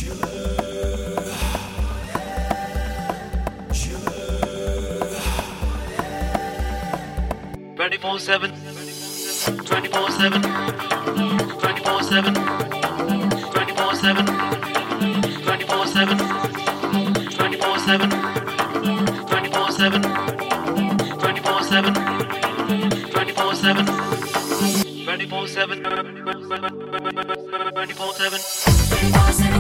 24/7, 24/7, 24/7, 24/7, 24/7, 24/7, 24/7, 24/7, 24/7, 24/7, 24/7.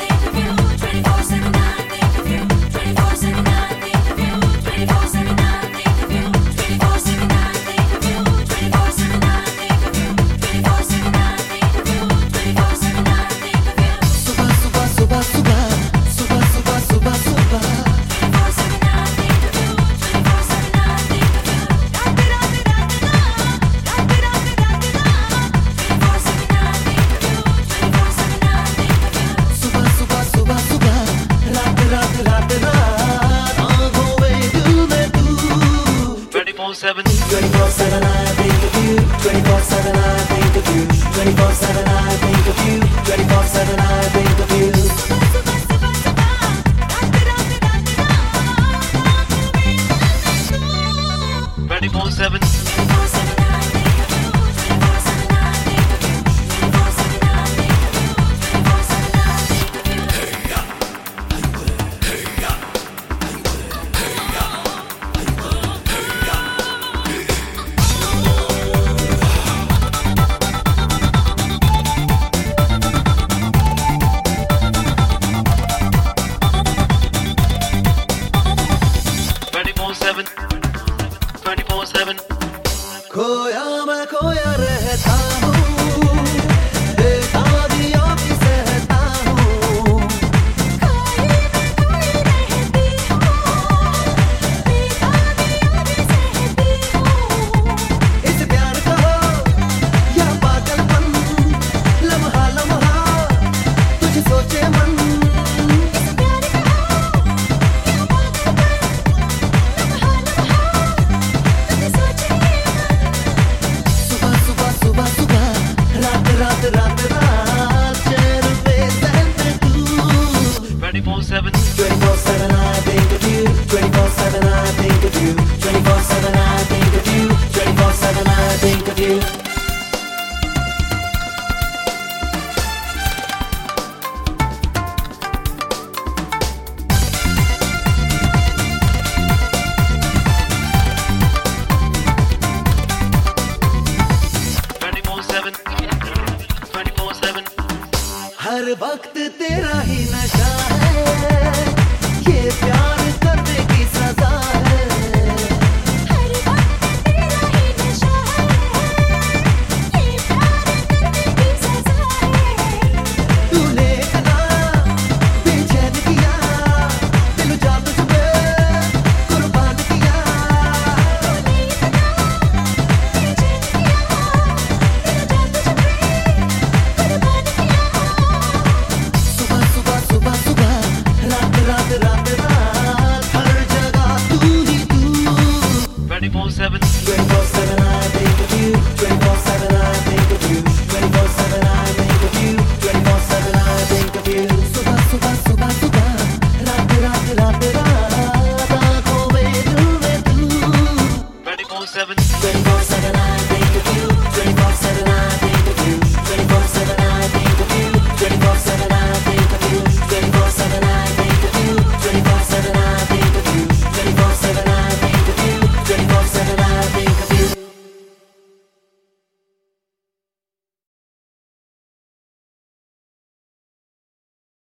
Seven. 24/7 I think of you. 24/7 I think of you. 24/7 I think of you. 24/7 I think of you. 24/7. खोया मैं खोया रहता हूँ, देखा दिया भी सहता हूँ। खोई मैं खोई रहती हूँ, देखा दिया भी सहती हूँ। इस प्यार का हो या पागलपन, लम्हा लम्हा तुझे सोचे मन। इस प्यार का हो या पागलपन, लम्हा लम्हा तुझे सोचे मन। रात रात चैन पे सहते तू। 24/7. 24/7 I think of you. 24/7 I think of you. 24/7 I think of you. 24/7 I think of you. हर वक्त तेरा ही नशा है ये प्यार।